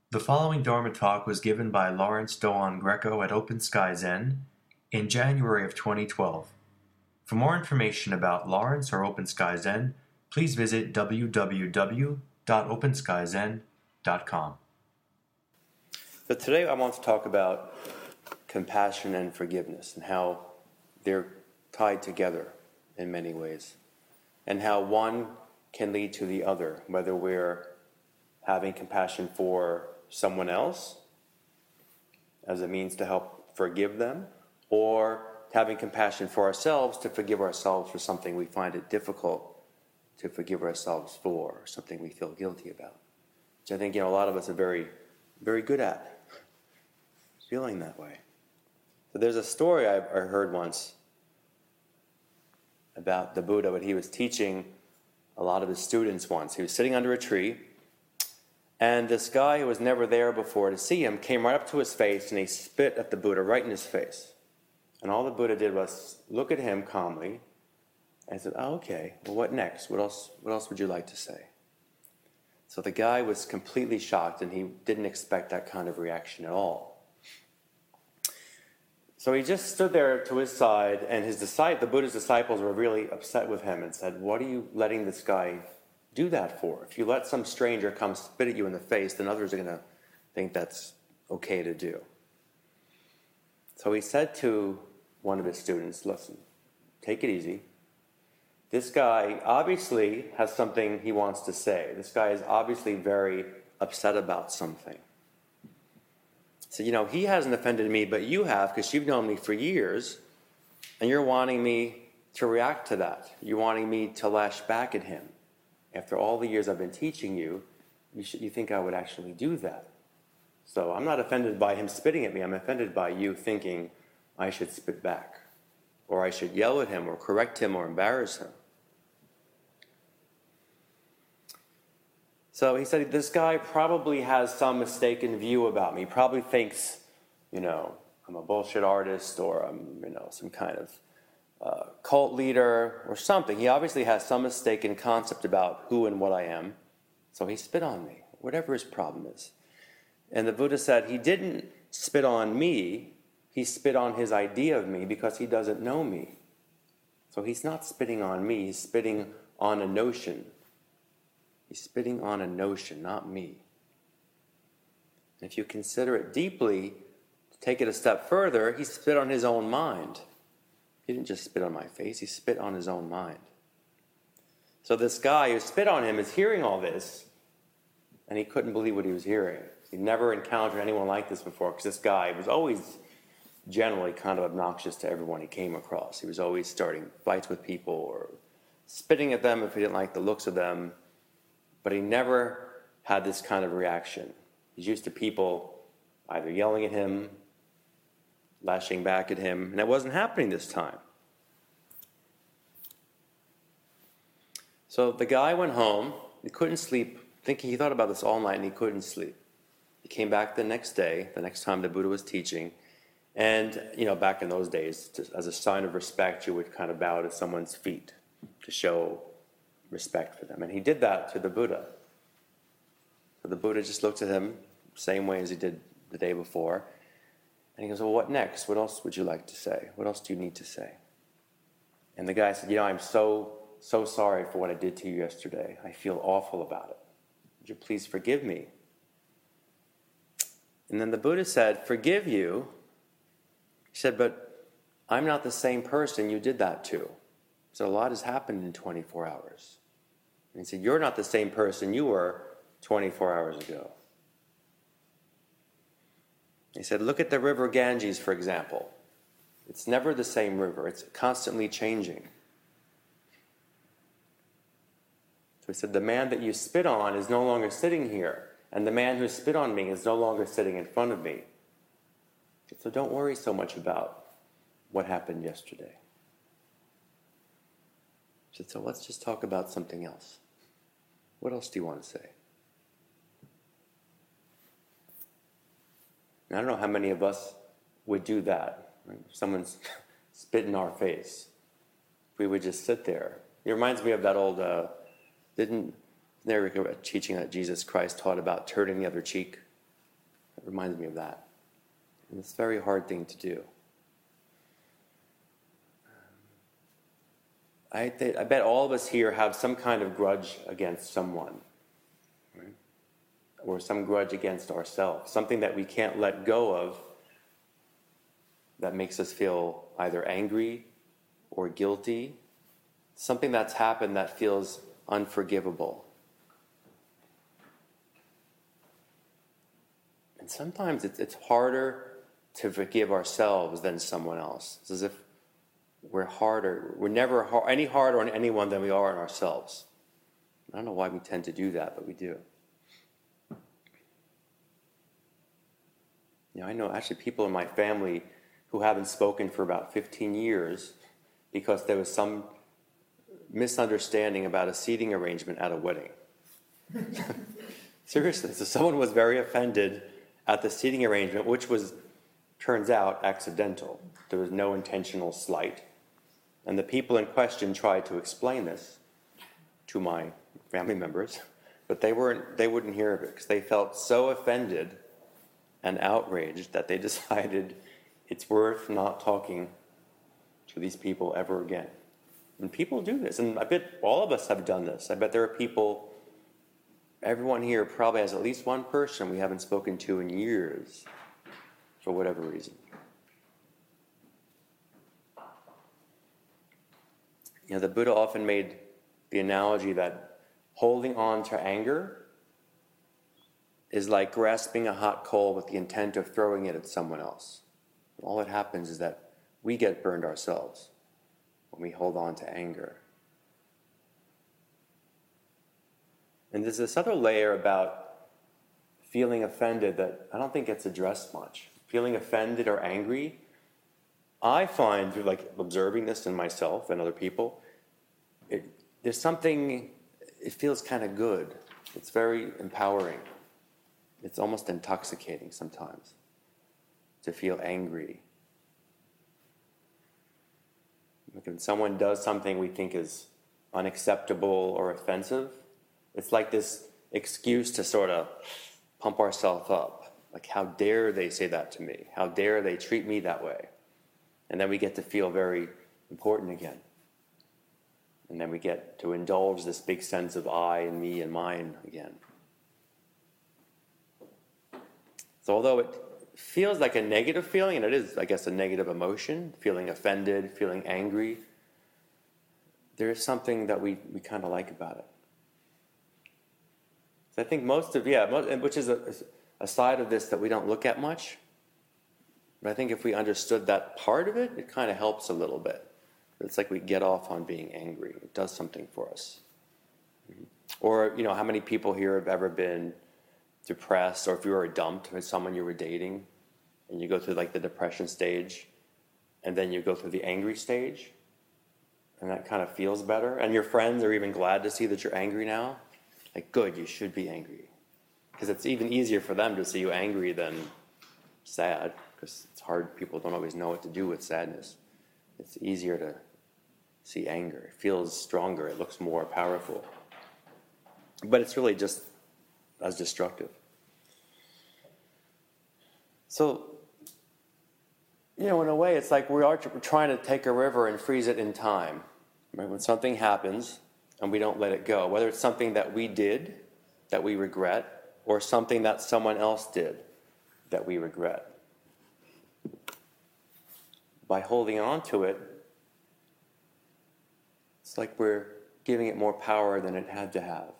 The following Dharma talk was given by Lawrence Doan Greco at Open Sky Zen in January of 2012. For more information about Lawrence or Open Sky Zen, please visit www.openskyzen.com. So today I want to talk about compassion and forgiveness and how they're tied together in many ways, and how one can lead to the other, whether we're having compassion for someone else as a means to help forgive them, or having compassion for ourselves to forgive ourselves for something we find it difficult to forgive ourselves for, something we feel guilty about, which I think a lot of us are very, very good at feeling that way. So there's a story I heard once about the Buddha when he was teaching a lot of his students once. He was sitting under a tree, and this guy who was never there before to see him came right up to his face and he spit at the Buddha right in his face. And all the Buddha did was look at him calmly and said, "Oh, okay, well, what next? What else would you like to say?" So the guy was completely shocked, and he didn't expect that kind of reaction at all. So he just stood there to his side, and the Buddha's disciples were really upset with him and said, "What are you letting this guy do that for? If you let some stranger come spit at you in the face, then others are going to think that's okay to do." So he said to one of his students, "Listen, take it easy. This guy obviously has something he wants to say. This guy is obviously very upset about something. So, he hasn't offended me, but you have, because you've known me for years, and you're wanting me to react to that. You're wanting me to lash back at him. After all the years I've been teaching you, you think I would actually do that. So I'm not offended by him spitting at me. I'm offended by you thinking I should spit back, or I should yell at him, or correct him, or embarrass him." So he said, this guy probably has some mistaken view about me. He probably thinks, I'm a bullshit artist, or I'm, some kind of cult leader or something. He obviously has some mistaken concept about who and what I am. So he spit on me, whatever his problem is. And the Buddha said he didn't spit on me. He spit on his idea of me because he doesn't know me. So he's not spitting on me. He's spitting on a notion. He's spitting on a notion, not me. And if you consider it deeply, to take it a step further, he spit on his own mind. He didn't just spit on my face, he spit on his own mind. So this guy who spit on him is hearing all this, and he couldn't believe what he was hearing. He'd never encountered anyone like this before, because this guy was always generally kind of obnoxious to everyone he came across. He was always starting fights with people or spitting at them if he didn't like the looks of them. But he never had this kind of reaction. He's used to people either yelling at him, lashing back at him, and it wasn't happening this time. So the guy went home. He couldn't sleep, he thought about this all night, and he couldn't sleep. He came back the next day, the next time the Buddha was teaching, and, back in those days, as a sign of respect, you would kind of bow to someone's feet to show respect for them. And he did that to the Buddha. So the Buddha just looked at him, same way as he did the day before. And he goes, "Well, what next? What else would you like to say? What else do you need to say?" And the guy said, "I'm so sorry for what I did to you yesterday. I feel awful about it. Would you please forgive me?" And then the Buddha said, "Forgive you?" He said, "But I'm not the same person you did that to. So a lot has happened in 24 hours. And he said, "You're not the same person you were 24 hours ago." He said, "Look at the river Ganges, for example. It's never the same river. It's constantly changing." So he said, "The man that you spit on is no longer sitting here, and the man who spit on me is no longer sitting in front of me. So don't worry so much about what happened yesterday." He said, "So let's just talk about something else. What else do you want to say?" And I don't know how many of us would do that. Right? If someone's spit in our face, we would just sit there. It reminds me of that old, didn't there a teaching that Jesus Christ taught about turning the other cheek? It reminds me of that. And it's a very hard thing to do. I bet all of us here have some kind of grudge against someone, right? Or some grudge against ourselves, something that we can't let go of that makes us feel either angry or guilty, something that's happened that feels unforgivable. And sometimes it's harder to forgive ourselves than someone else. It's as if we're never any harder on anyone than we are on ourselves. I don't know why we tend to do that, but we do. I know actually people in my family who haven't spoken for about 15 years because there was some misunderstanding about a seating arrangement at a wedding. Seriously, so someone was very offended at the seating arrangement, which turns out, accidental. There was no intentional slight. And the people in question tried to explain this to my family members, but they wouldn't hear of it because they felt so offended and outraged that they decided it's worth not talking to these people ever again. And people do this, and I bet all of us have done this. I bet there are people, everyone here probably has at least one person we haven't spoken to in years for whatever reason. The Buddha often made the analogy that holding on to anger is like grasping a hot coal with the intent of throwing it at someone else. All that happens is that we get burned ourselves when we hold on to anger. And there's this other layer about feeling offended that I don't think gets addressed much. Feeling offended or angry, I find through observing this in myself and other people, there's something, it feels kind of good. It's very empowering. It's almost intoxicating sometimes to feel angry. When someone does something we think is unacceptable or offensive, it's like this excuse to sort of pump ourselves up. Like, how dare they say that to me? How dare they treat me that way? And then we get to feel very important again. And then we get to indulge this big sense of I and me and mine again. So although it feels like a negative feeling, and it is, I guess, a negative emotion, feeling offended, feeling angry, there is something that we kind of like about it. So I think which is a side of this that we don't look at much. But I think if we understood that part of it, it kind of helps a little bit. It's like we get off on being angry. It does something for us. Or, how many people here have ever been depressed, or if you were dumped with someone you were dating, and you go through the depression stage, and then you go through the angry stage, and that kind of feels better, and your friends are even glad to see that you're angry now. Good, you should be angry. Because it's even easier for them to see you angry than sad, because it's hard. People don't always know what to do with sadness. It's easier to see anger. It feels stronger. It looks more powerful. But it's really just as destructive. So, in a way, it's like we're trying to take a river and freeze it in time. Right? When something happens and we don't let it go, whether it's something that we did that we regret, or something that someone else did that we regret. By holding on to it, it's like we're giving it more power than it had to have.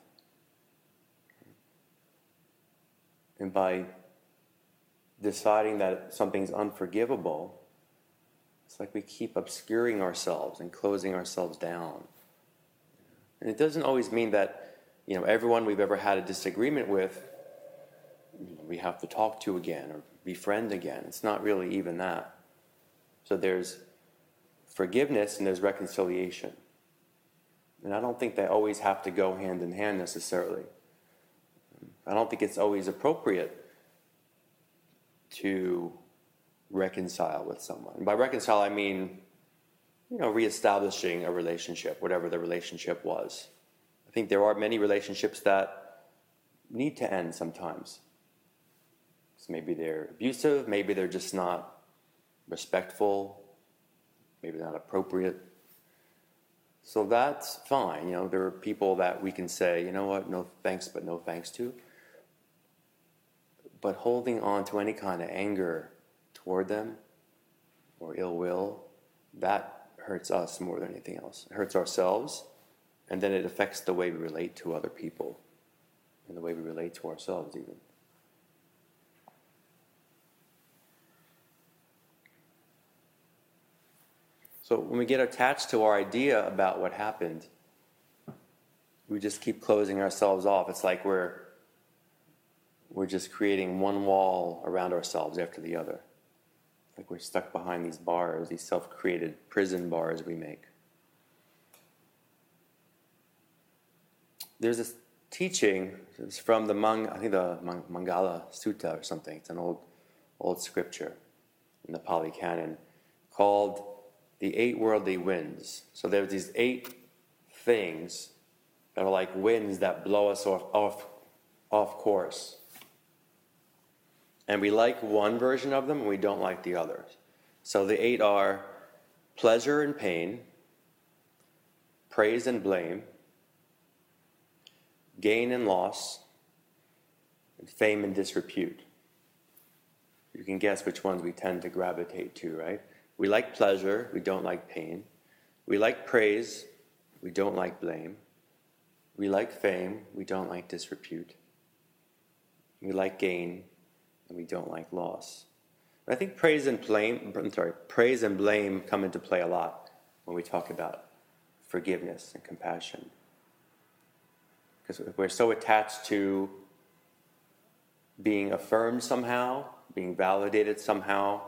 And by deciding that something's unforgivable, it's like we keep obscuring ourselves and closing ourselves down. And it doesn't always mean that, everyone we've ever had a disagreement with, we have to talk to again or befriend again. It's not really even that. So there's forgiveness and there's reconciliation. And I don't think they always have to go hand in hand necessarily. I don't think it's always appropriate to reconcile with someone. And by reconcile, I mean, reestablishing a relationship, whatever the relationship was. I think there are many relationships that need to end sometimes. So maybe they're abusive, maybe they're just not respectful, maybe not appropriate. So that's fine. There are people that we can say, you know what, no thanks, but no thanks to. But holding on to any kind of anger toward them or ill will, that hurts us more than anything else. It hurts ourselves, and then it affects the way we relate to other people and the way we relate to ourselves even. So when we get attached to our idea about what happened, we just keep closing ourselves off. It's like we're just creating one wall around ourselves after the other. Like we're stuck behind these bars, these self-created prison bars we make. There's this teaching, it's from the Mangala Sutta or something. It's an old scripture in the Pali Canon called the 8 worldly winds. So there's these 8 things that are like winds that blow us off course. And we like one version of them and we don't like the others. So the 8 are pleasure and pain, praise and blame, gain and loss, and fame and disrepute. You can guess which ones we tend to gravitate to, right? We like pleasure, we don't like pain. We like praise, we don't like blame. We like fame, we don't like disrepute. We like gain, and we don't like loss. But I think praise and blame come into play a lot when we talk about forgiveness and compassion. Because we're so attached to being affirmed somehow, being validated somehow,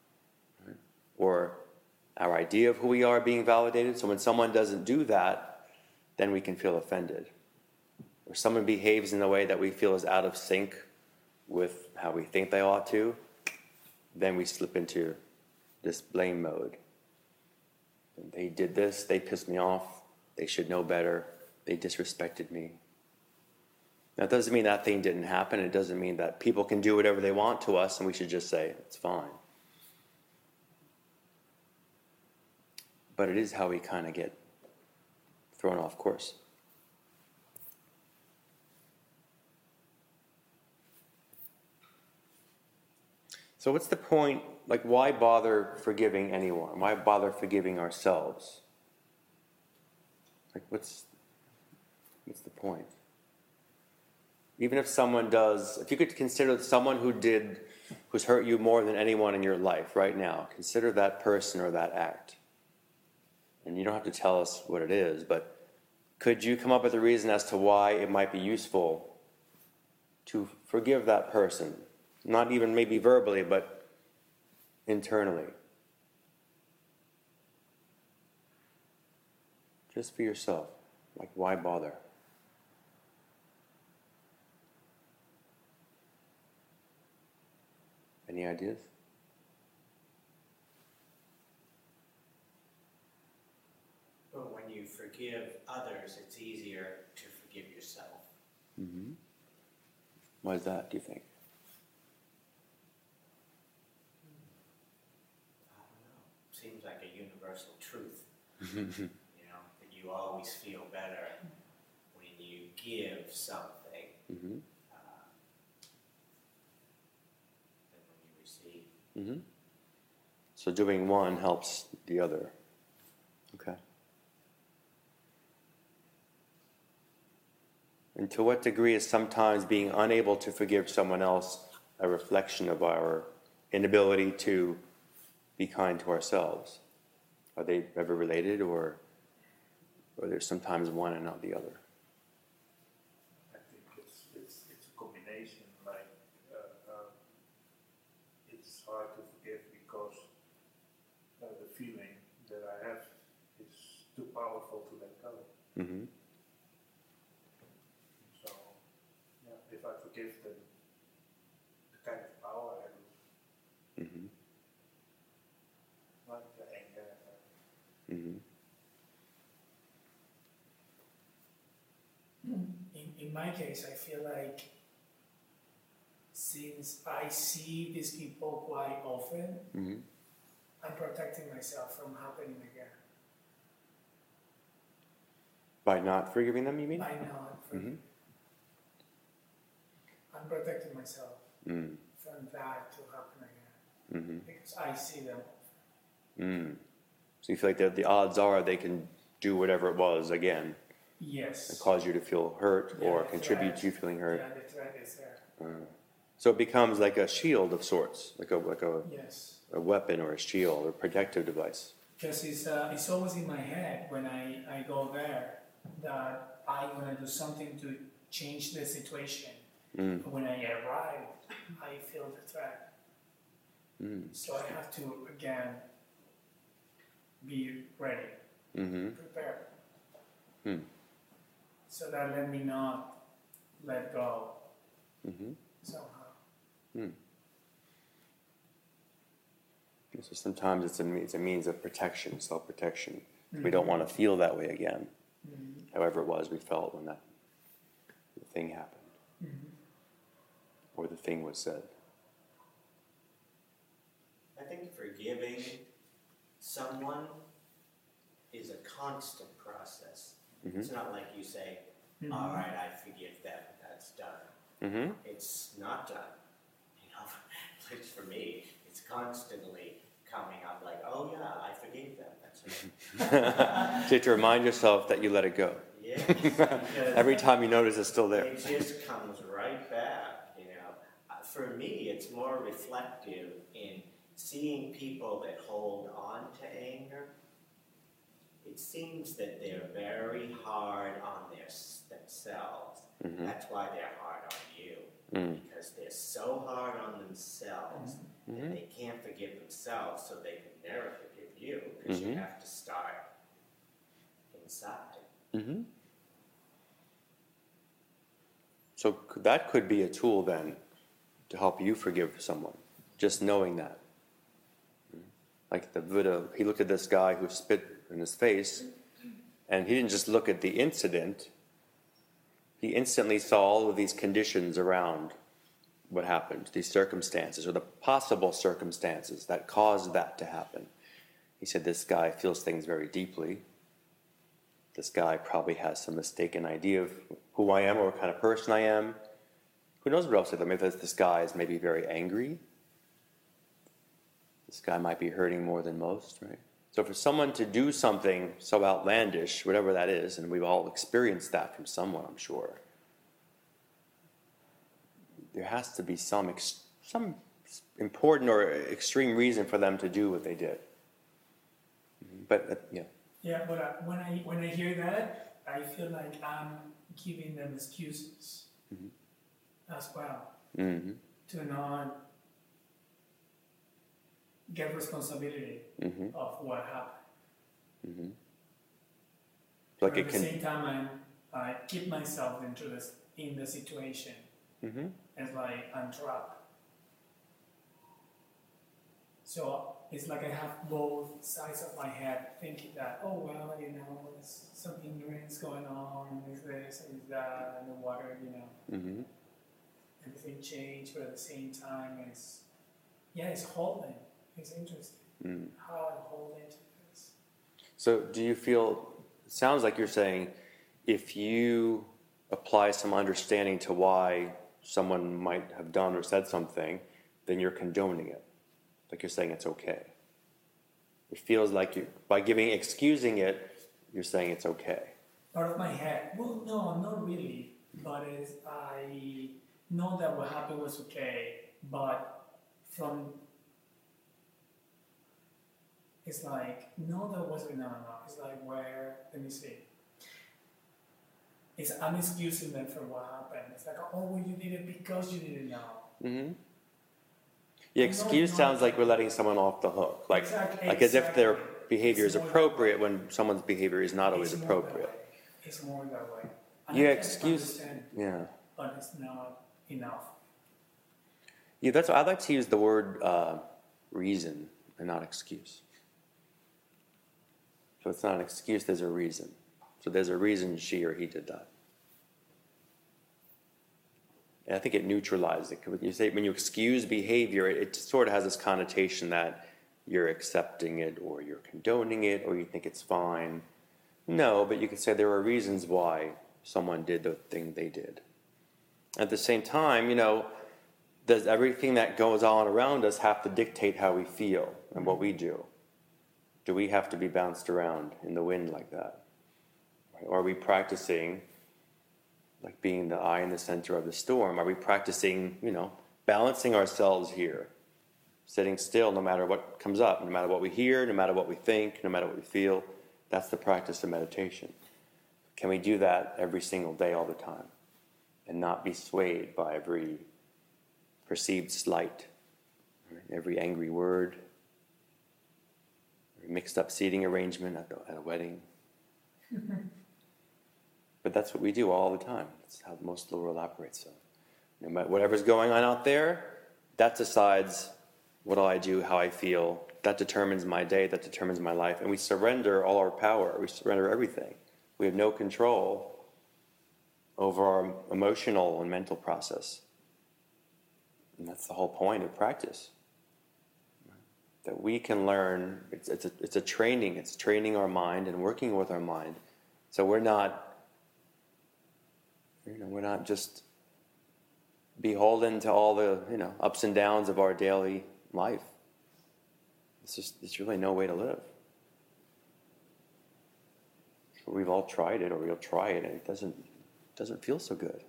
or our idea of who we are being validated. So when someone doesn't do that, then we can feel offended. Or someone behaves in a way that we feel is out of sync with how we think they ought to, then we slip into this blame mode. They did this, they pissed me off, they should know better, they disrespected me. Now, it doesn't mean that thing didn't happen. It doesn't mean that people can do whatever they want to us and we should just say, it's fine. But it is how we kind of get thrown off course. So what's the point? Like, why bother forgiving anyone? Why bother forgiving ourselves? Like, what's the point? Even if someone does, if you could consider someone who's hurt you more than anyone in your life right now, consider that person or that act. And you don't have to tell us what it is, but could you come up with a reason as to why it might be useful to forgive that person? Not even maybe verbally, but internally. Just for yourself. Like, why bother? Any ideas? Well, when you forgive others, it's easier to forgive yourself. Mm-hmm. Why is that, do you think? I don't know. Seems like a universal truth. That you always feel better when you give something Mm-hmm. than when you receive. Mm-hmm. So doing one helps the other. Okay. And to what degree is sometimes being unable to forgive someone else a reflection of our inability to be kind to ourselves? Are they ever related, or there's sometimes one and not the other? I think it's a combination. Like it's hard to forgive because the feeling that I have is too powerful to let go. Mm-hmm. So if I forgive them, the kind of power I lose, Mm-hmm. like the anger. Mm-hmm. In my case, I feel like since I see these people quite often, Mm-hmm. I'm protecting myself from happening again. By not forgiving them, you mean? By not, Mm-hmm. I'm protecting myself Mm. from that to happen again Mm-hmm. because I see them. Mm. So you feel like the odds are they can do whatever it was again Yes. and cause you to feel hurt Yeah, or the contribute threat. to you feeling hurt. Yeah, the threat is there. So it becomes like a shield of sorts, like Yes. a weapon or a shield or protective device. Because it's always in my head when I go there that I'm going to do something to change the situation. Mm. But when I arrive, I feel the threat. Mm. So I have to, again, be ready, Mm-hmm. prepared. Mm. So that let me not let go Mm-hmm. somehow. So sometimes it's a means of protection, self-protection. We don't want to feel that way again, however it was we felt when that thing happened or the thing was said. I think forgiving someone is a constant process. Mm-hmm. It's not like you say, all right, I forgive them, that's done. Mm-hmm. It's not done. You know, at least for me, it's constantly coming up like, oh yeah, I forgave them, that's it. So you have to remind yourself that you let it go. Yes, because Every time you notice it's still there. it just comes right back, you know. For me, it's more reflective in seeing people that hold on to anger. It seems that they're very hard on themselves. Mm-hmm. That's why they're hard on you. Mm. Because they're so hard on themselves Mm-hmm. that they can't forgive themselves, so they can never forgive you, because you Mhm. have to start inside. Mm-hmm. So that could be a tool then to help you forgive someone, just knowing that. Like the Buddha, he looked at this guy who spit in his face, and he didn't just look at the incident, he instantly saw all of these conditions around what happened, these circumstances, or the possible circumstances that caused that to happen. He said, this guy feels things very deeply. This guy probably has some mistaken idea of who I am or what kind of person I am. Who knows what else? Maybe this guy is maybe very angry. This guy might be hurting more than most, right? So for someone to do something so outlandish, whatever that is, and we've all experienced that from someone, I'm sure, there has to be some important or extreme reason for them to do what they did. But yeah. Yeah, but when I hear that, I feel like I'm giving them excuses as well Mm-hmm. to not get responsibility Mm-hmm. of what happened. Mm-hmm. But Like at it the can. same time, I keep myself in the situation. Mm-hmm. It's like I'm trapped. So it's like I have both sides of my head thinking that, oh well, you know, there's some ignorance going on, there's this and that, and the water, you know, Mm-hmm. everything changed, but at the same time, it's holding. It's interesting Mm. how I hold into this. So do you feel, it sounds like you're saying, if you apply some understanding to why someone might have done or said something, then you're condoning it. Like you're saying it's okay. It feels like you, by excusing it, you're saying it's okay. Part of my head, well, no, not really, but I know that what happened was okay, but it's like, no, that wasn't, no. It's like, where, let me see. I'm excusing them for what happened. It's like, oh, well, you did it because you didn't know. Mm-hmm. The excuse sounds like we're letting someone off the hook. Like, Exactly, like as if their exactly. behavior is It's more appropriate when someone's behavior is not always It's more that appropriate. way. It's more that way. And Yeah, I can excuse. understand, Yeah. but it's not enough. Yeah, that's why I like to use the word reason and not excuse. So it's not an excuse, there's a reason. So there's a reason she or he did that. And I think it neutralizes it. When you excuse behavior, it sort of has this connotation that you're accepting it or you're condoning it or you think it's fine. No, but you could say there are reasons why someone did the thing they did. At the same time, does everything that goes on around us have to dictate how we feel and what we do? Do we have to be bounced around in the wind like that? Or are we practicing like being the eye in the center of the storm? Are we practicing, balancing ourselves here, sitting still no matter what comes up, no matter what we hear, no matter what we think, no matter what we feel? That's the practice of meditation. Can we do that every single day, all the time, and not be swayed by every perceived slight, every angry word, every mixed up seating arrangement at a wedding? But that's what we do all the time. That's how most of the world operates. So, no matter whatever's going on out there, that decides what do I do, how I feel. That determines my day, that determines my life. And we surrender all our power. We surrender everything. We have no control over our emotional and mental process. And that's the whole point of practice. That we can learn, it's a training. It's training our mind and working with our mind. So we're not just beholden to all the ups and downs of our daily life. It's really no way to live. We've all tried it, or we'll try it, and it doesn't feel so good.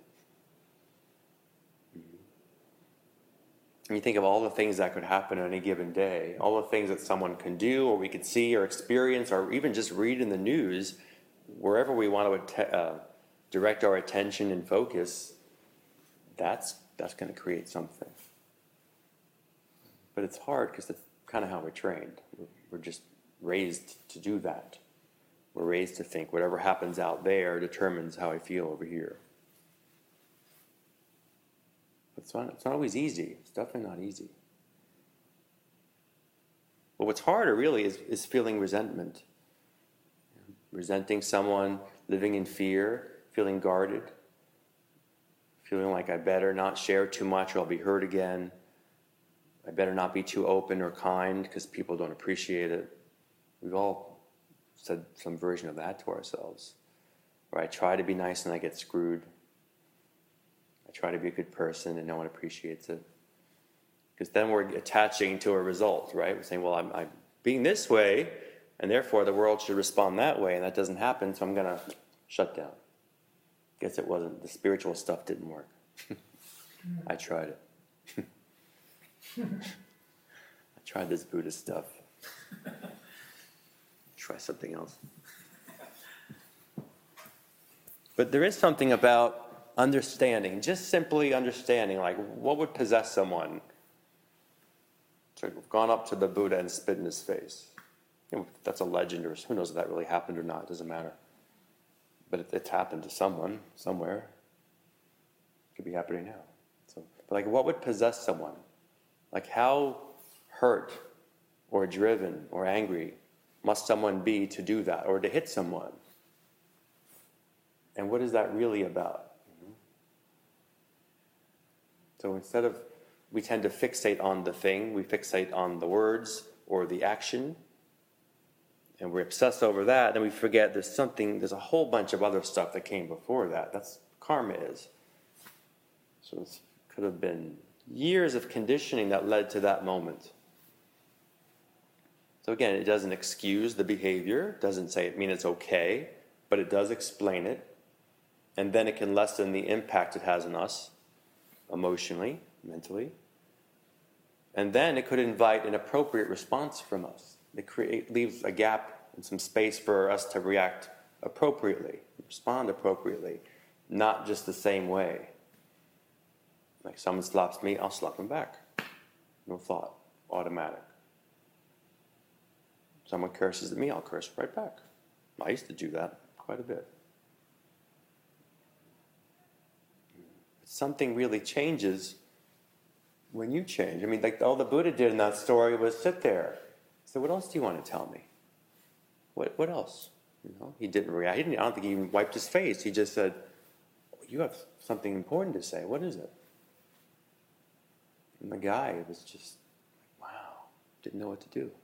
And you think of all the things that could happen on any given day, all the things that someone can do, or we could see, or experience, or even just read in the news, wherever we want to direct our attention and focus, that's going to create something. But it's hard because that's kind of how we're trained. We're just raised to do that. We're raised to think whatever happens out there determines how I feel over here. It's not always easy. It's definitely not easy. But what's harder really is feeling resentment. Resenting someone, living in fear, feeling guarded, feeling like I better not share too much or I'll be hurt again. I better not be too open or kind because people don't appreciate it. We've all said some version of that to ourselves. Or I try to be nice and I get screwed. I try to be a good person and no one appreciates it. Because then we're attaching to a result, right? We're saying, well, I'm being this way, and therefore the world should respond that way, and that doesn't happen, so I'm going to shut down. Guess it wasn't. The spiritual stuff didn't work. I tried it. I tried this Buddhist stuff. Try something else. But there is something about understanding, just simply understanding, like what would possess someone to have gone up to the Buddha and spit in his face. That's a legend, or who knows if that really happened or not, it doesn't matter. But it's happened to someone, somewhere. It could be happening now. But what would possess someone? Like how hurt or driven or angry must someone be to do that or to hit someone? And what is that really about? So instead of, we tend to fixate on the thing, we fixate on the words or the action, and we're obsessed over that, then we forget there's a whole bunch of other stuff that came before that. That's what karma is. So it could have been years of conditioning that led to that moment. So again, it doesn't excuse the behavior, doesn't mean it's okay, but it does explain it, and then it can lessen the impact it has on us, emotionally, mentally, and then it could invite an appropriate response from us. It leaves a gap and some space for us to react appropriately, respond appropriately, not just the same way. Like someone slaps me, I'll slap him back. No thought, automatic. Someone curses at me, I'll curse right back. I used to do that quite a bit. Something really changes when you change. I mean, all the Buddha did in that story was sit there. So what else do you want to tell me? What else? He didn't react. I don't think he even wiped his face. He just said, you have something important to say. What is it? And the guy was just, wow, didn't know what to do.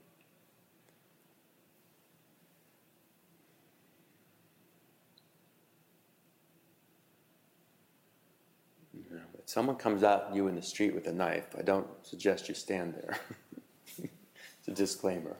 You know, if someone comes at you in the street with a knife, I don't suggest you stand there. It's a disclaimer.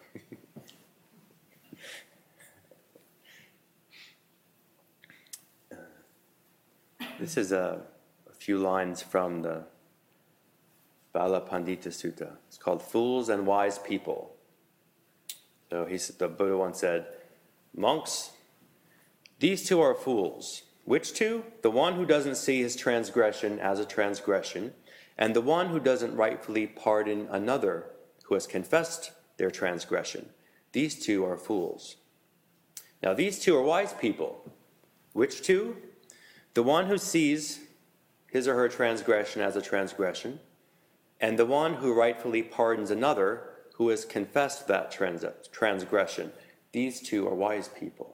This is a few lines from the Bala Pandita Sutta. It's called Fools and Wise People. So the Buddha once said, monks, these two are fools. Which two? The one who doesn't see his transgression as a transgression, and the one who doesn't rightfully pardon another who has confessed their transgression. These two are fools. Now these two are wise people. Which two? The one who sees his or her transgression as a transgression, and the one who rightfully pardons another who has confessed that transgression. These two are wise people.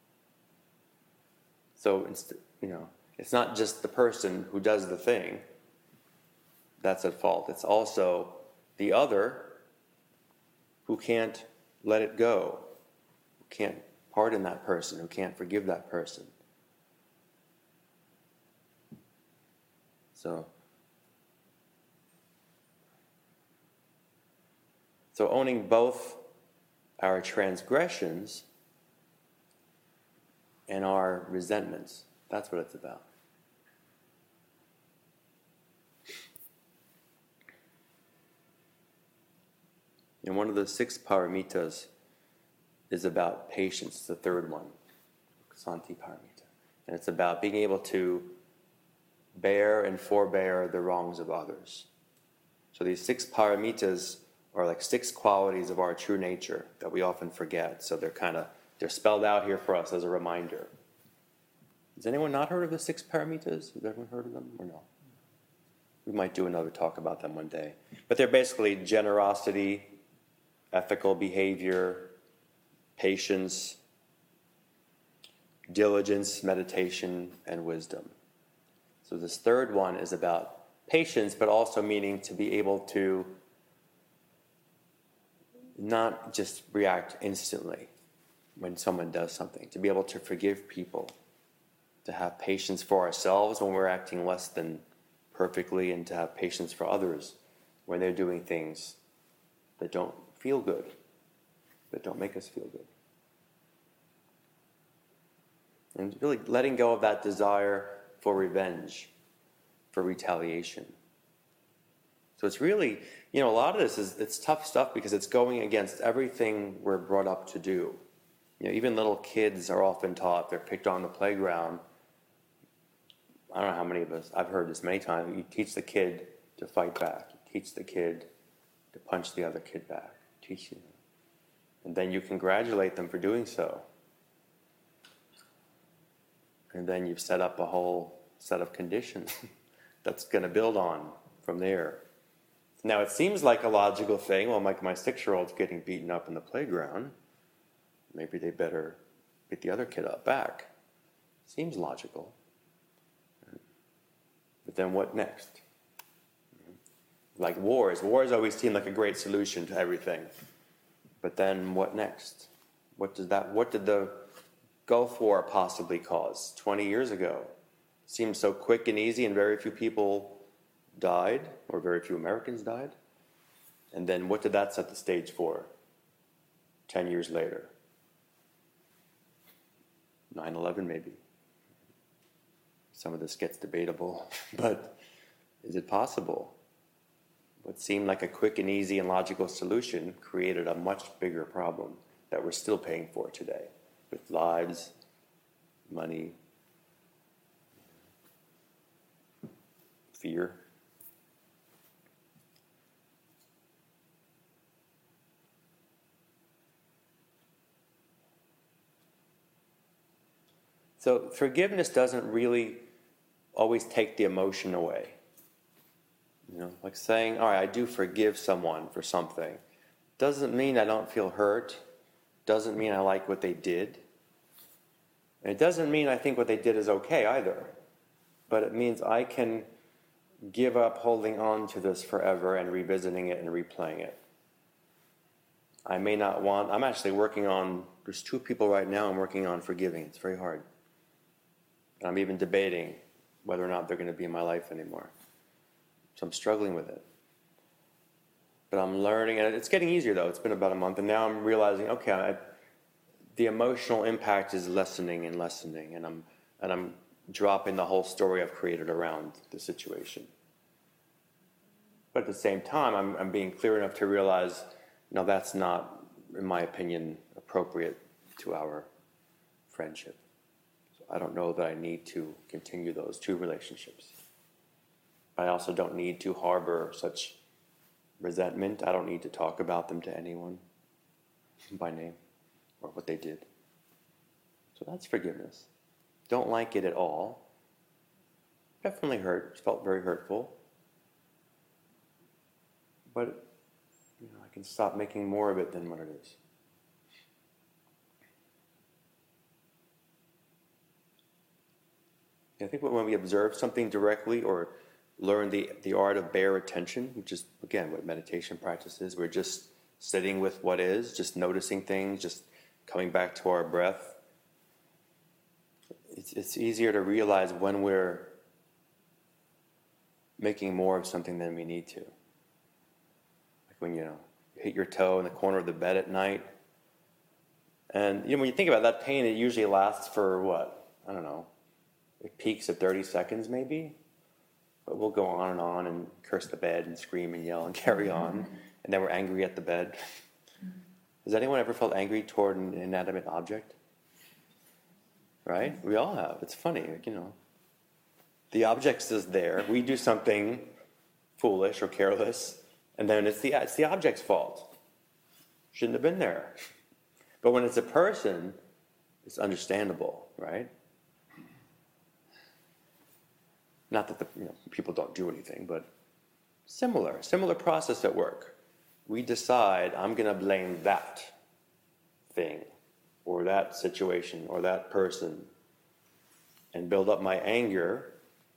So, it's not just the person who does the thing that's at fault. It's also the other who can't let it go, who can't pardon that person, who can't forgive that person. So owning both our transgressions and our resentments, that's what it's about. And one of the 6 paramitas is about patience, the third one, Santi Paramita. And it's about being able to bear and forbear the wrongs of others. So these 6 paramitas are like 6 qualities of our true nature that we often forget. So they're spelled out here for us as a reminder. Has anyone not heard of the 6 paramitas? Has everyone heard of them or no? We might do another talk about them one day. But they're basically generosity, ethical behavior, patience, diligence, meditation, and wisdom. So this third one is about patience, but also meaning to be able to not just react instantly when someone does something, to be able to forgive people, to have patience for ourselves when we're acting less than perfectly, and to have patience for others when they're doing things that don't feel good, that don't make us feel good. And really letting go of that desire for revenge, for retaliation. So it's really, a lot of this it's tough stuff because it's going against everything we're brought up to do. Even little kids are often taught, they're picked on the playground. I don't know how many of us, I've heard this many times, you teach the kid to fight back. You teach the kid to punch the other kid back. And then you congratulate them for doing so. And then you've set up a whole set of conditions that's going to build on from there. Now, it seems like a logical thing. Well, my 6-year-old's getting beaten up in the playground. Maybe they better beat the other kid up back. Seems logical. But then what next? Like wars. Wars always seem like a great solution to everything. But then what next? What did the Gulf War possibly cause 20 years ago? Seemed so quick and easy, and very few people died, or very few Americans died. And then what did that set the stage for 10 years later? 9/11 maybe. Some of this gets debatable, but is it possible? What seemed like a quick and easy and logical solution created a much bigger problem that we're still paying for today, with lives, money, fear. So forgiveness doesn't really always take the emotion away. Like saying, all right, I do forgive someone for something. Doesn't mean I don't feel hurt. Doesn't mean I like what they did. And it doesn't mean I think what they did is okay either. But it means I can give up holding on to this forever and revisiting it and replaying it. I may not want, I'm actually working on, there's 2 people right now I'm working on forgiving. It's very hard. And I'm even debating whether or not they're going to be in my life anymore. So I'm struggling with it. But I'm learning, and it's getting easier though. It's been about a month, and now I'm realizing, okay, the emotional impact is lessening, and I'm dropping the whole story I've created around the situation. But at the same time, I'm being clear enough to realize, no, that's not, in my opinion, appropriate to our friendship. So I don't know that I need to continue those 2 relationships. I also don't need to harbor such resentment. I don't need to talk about them to anyone by name or what they did. So that's forgiveness. Don't like it at all. Definitely hurt. It felt very hurtful. But I can stop making more of it than what it is. I think when we observe something directly or learn the art of bare attention, which is, again, what meditation practice is, we're just sitting with what is, just noticing things, just coming back to our breath. It's easier to realize when we're making more of something than we need to. Like when you hit your toe in the corner of the bed at night. And when you think about that pain, it usually lasts for what? I don't know. It peaks at 30 seconds maybe. But we'll go on and curse the bed and scream and yell and carry on. And then we're angry at the bed. Has anyone ever felt angry toward an inanimate object? Right? We all have. It's funny, The object is there. We do something foolish or careless, and then it's the object's fault. Shouldn't have been there. But when it's a person, it's understandable, right? Not that people don't do anything, but similar process at work. We decide, I'm going to blame that thing or that situation or that person and build up my anger,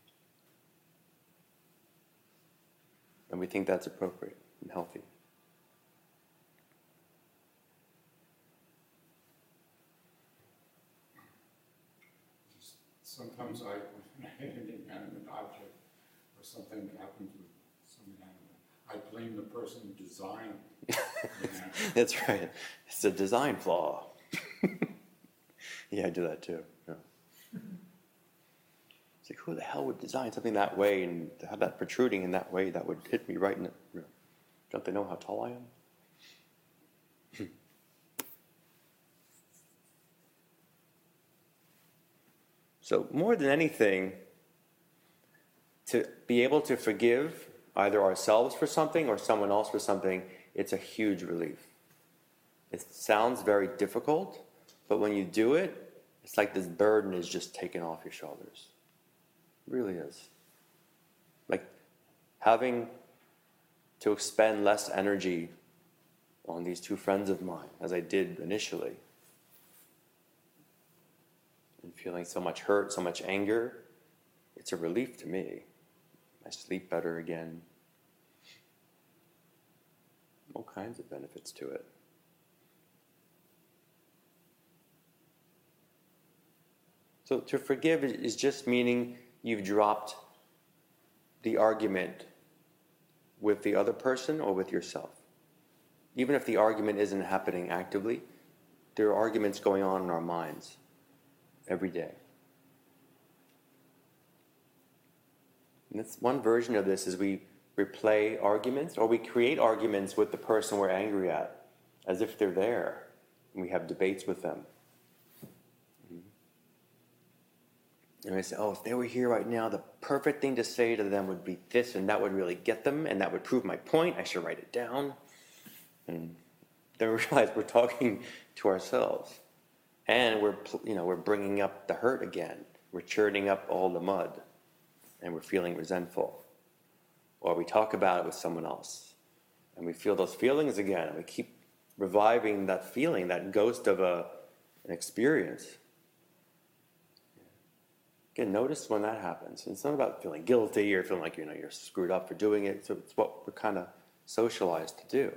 and we think that's appropriate and healthy. Sometimes when I hit an inanimate object or something happens with some inanimate, I blame the person who designed the inanimate. That's right. It's a design flaw. Yeah, I do that too. Yeah. It's like, who the hell would design something that way and have that protruding in that way that would hit me right in the... Don't they know how tall I am? So more than anything, to be able to forgive either ourselves for something or someone else for something, it's a huge relief. It sounds very difficult, but when you do it, it's like this burden is just taken off your shoulders. It really is. Like having to expend less energy on these 2 friends of mine, as I did initially, and feeling so much hurt, so much anger, it's a relief to me. I sleep better again. All kinds of benefits to it. So to forgive is just meaning you've dropped the argument with the other person or with yourself. Even if the argument isn't happening actively, there are arguments going on in our minds every day. And that's one version of this is we replay arguments or we create arguments with the person we're angry at as if they're there. And we have debates with them. And I say, if they were here right now, the perfect thing to say to them would be this, and that would really get them, and that would prove my point. I should write it down. And then we realize we're talking to ourselves. And we're bringing up the hurt again. We're churning up all the mud, and we're feeling resentful. Or we talk about it with someone else, and we feel those feelings again, and we keep reviving that feeling, that ghost of an experience. Again, notice when that happens. It's not about feeling guilty or feeling like you're screwed up for doing it. So it's what we're kind of socialized to do.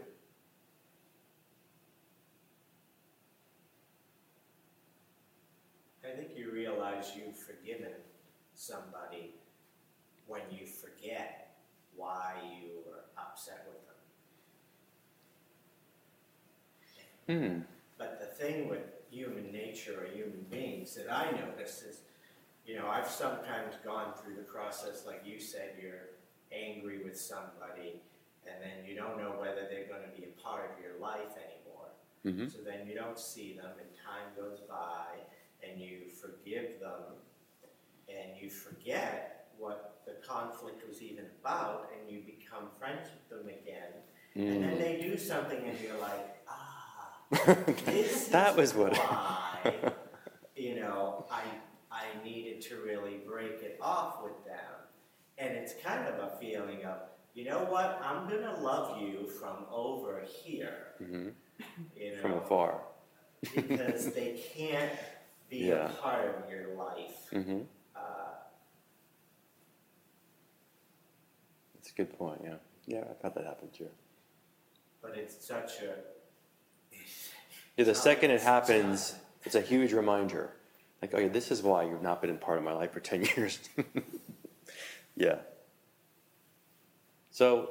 I think you realize you've forgiven somebody when you forget why you were upset with them. But the thing with human nature or human beings that I notice is, I've sometimes gone through the process, like you said, you're angry with somebody, and then you don't know whether they're going to be a part of your life anymore. So then you don't see them, and time goes by, and you forgive them, and you forget what the conflict was even about, and you become friends with them again. And then they do something, and you're like, this That was is what. why, I needed to really break it off with them. And it's kind of a feeling of, you know what, I'm going to love you from over here. From afar. Because they can't be a part of your life. That's a good point, yeah. Yeah, I've had that happen too. But it's such a... Yeah, the second it happens, it's a huge reminder. Like, oh yeah, this is why you've not been a part of my life for 10 years. Yeah. So,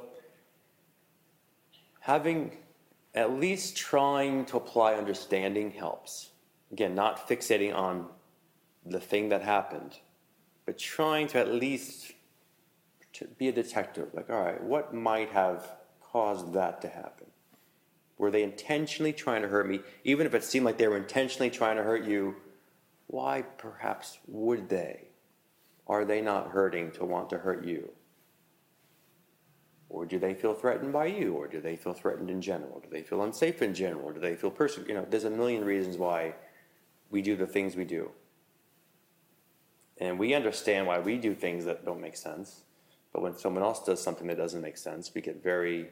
having at least trying to apply understanding helps. Again, not fixating on the thing that happened, but trying to at least be a detective. Like, all right, what might have caused that to happen? Were they intentionally trying to hurt me? Even if it seemed like they were intentionally trying to hurt you, why perhaps would they? Are they not hurting to want to hurt you? Or do they feel threatened by you? Or do they feel threatened in general? Do they feel unsafe in general? Do they feel persecuted? There's a million reasons why we do the things we do. And we understand why we do things that don't make sense. But when someone else does something that doesn't make sense, we get very,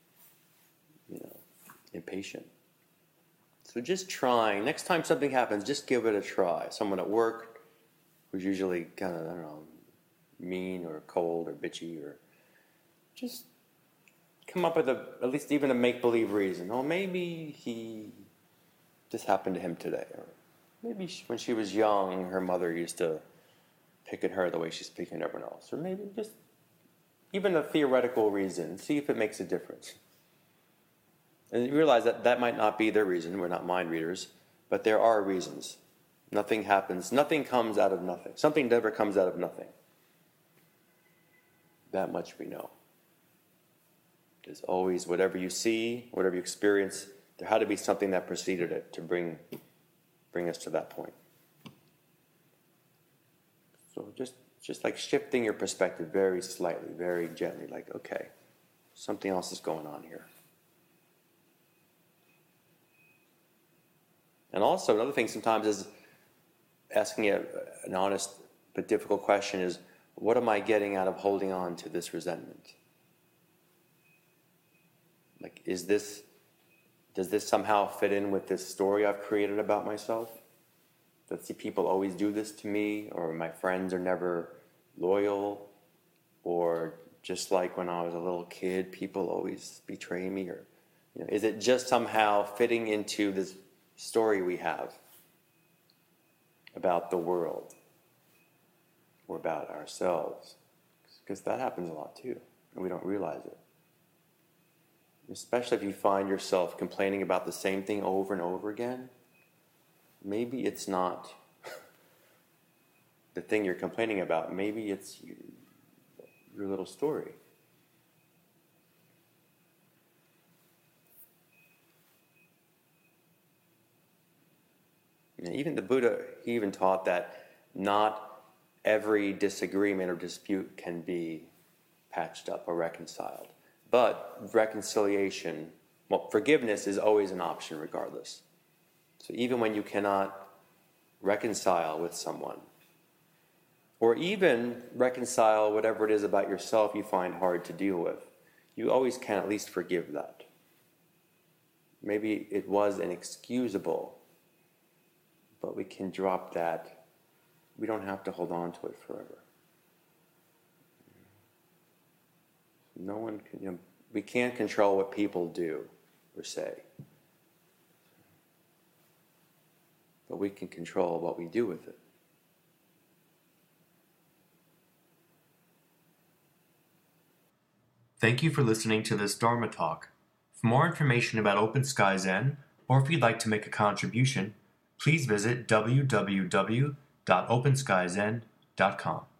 impatient. So just trying. Next time something happens, just give it a try. Someone at work who's usually kind of, mean or cold or bitchy, or just come up with at least even a make-believe reason. Oh, maybe this happened to him today. Or maybe when she was young, her mother used to pick at her the way she's picking at everyone else. Or maybe just even a theoretical reason. See if it makes a difference. And you realize that might not be their reason. We're not mind readers. But there are reasons. Nothing happens. Nothing comes out of nothing. Something never comes out of nothing. That much we know. There's always, whatever you see, whatever you experience, there had to be something that preceded it to bring us to that point. So just like shifting your perspective very slightly, very gently, like, okay, something else is going on here. And also, another thing sometimes is asking an honest but difficult question is, what am I getting out of holding on to this resentment? Like, does this somehow fit in with this story I've created about myself? That see people always do this to me, or my friends are never loyal, or just like when I was a little kid, people always betray me, or is it just somehow fitting into this story we have about the world or about ourselves? Because that happens a lot too, and we don't realize it. Especially if you find yourself complaining about the same thing over and over again, maybe it's not the thing you're complaining about. Maybe it's your little story. Even the Buddha, he even taught that not every disagreement or dispute can be patched up or reconciled. But reconciliation, forgiveness is always an option regardless. So even when you cannot reconcile with someone, or even reconcile whatever it is about yourself you find hard to deal with, you always can at least forgive that. Maybe it was inexcusable, but we can drop that we don't have to hold on to it forever. No one can, we can't control what people do or say. But we can control what we do with it. Thank you for listening to this Dharma talk. For more information about Open Sky Zen, or if you'd like to make a contribution, please visit www.openskyzen.com.